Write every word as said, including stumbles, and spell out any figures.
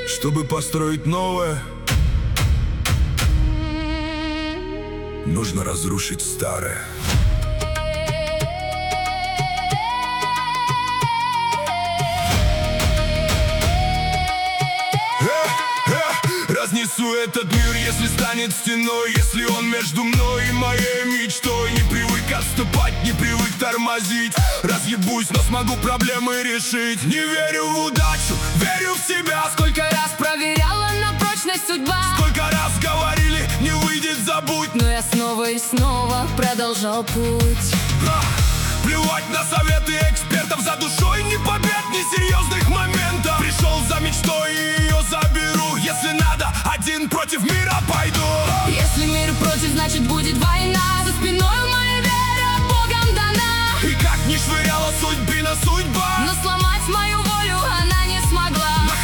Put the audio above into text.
Чтобы построить новое, нужно разрушить старое. Разнесу этот мир, если станет стеной, если он между мной и моей мечтой. Не привык отступать, не привык тормозить. Разъебусь, но смогу проблемы решить. Не верю в удачу, верю в себя. Сколько раз проверяла на прочность судьба, Сколько раз говорили, не выйдет, забудь. но я снова и снова продолжал путь. Ха! Плевать на советы экспертов, за душой ни побед, ни серьезных моментов. Пришел за мечтой и ее заберу. Если надо, один против мира пойду. Если мир против, значит будет война. За спиной моя вера Богом дана. И как ни швыряла судьбина судьба, Но сломать мою